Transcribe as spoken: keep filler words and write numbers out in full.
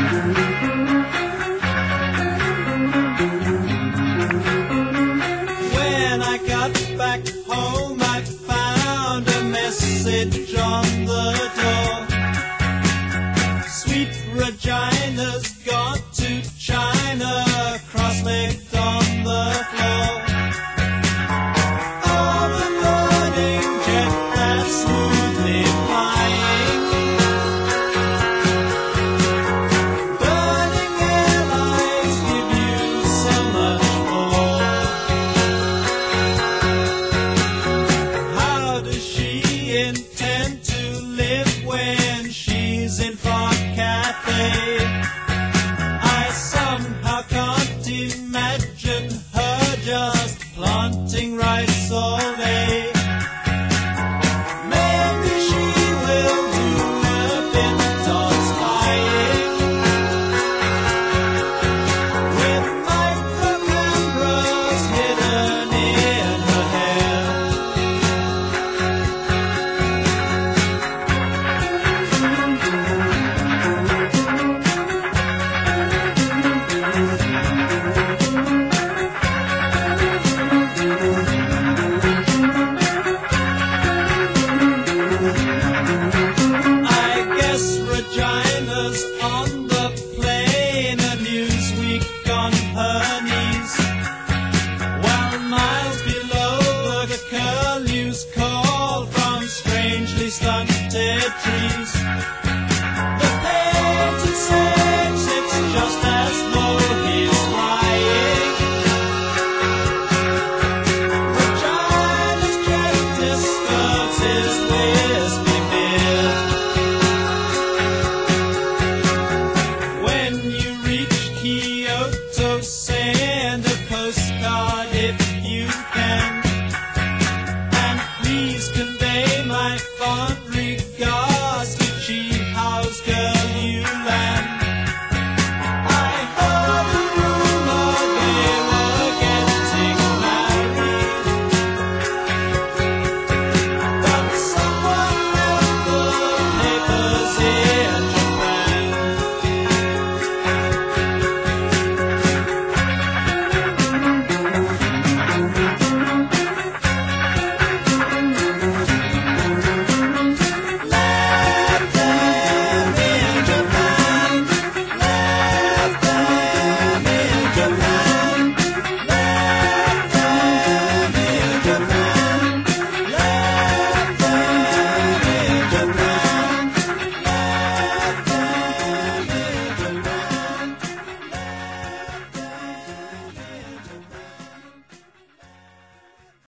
When I got back home, I found a message on the door. Sweet Regina's gone to China, cross-legged on the floor. Oh, the morning jet that's smoothly flying, burning airlines give you so much more. How does she intend to live when she's in Far Cathay? I somehow can't imagine her just planting rice all day. Maybe she will do a bit of spying with micro cameras hidden in her hair. I guess Regina's on the plane, a Newsweek on her knees, while miles below the curlews call from strangely stunted trees.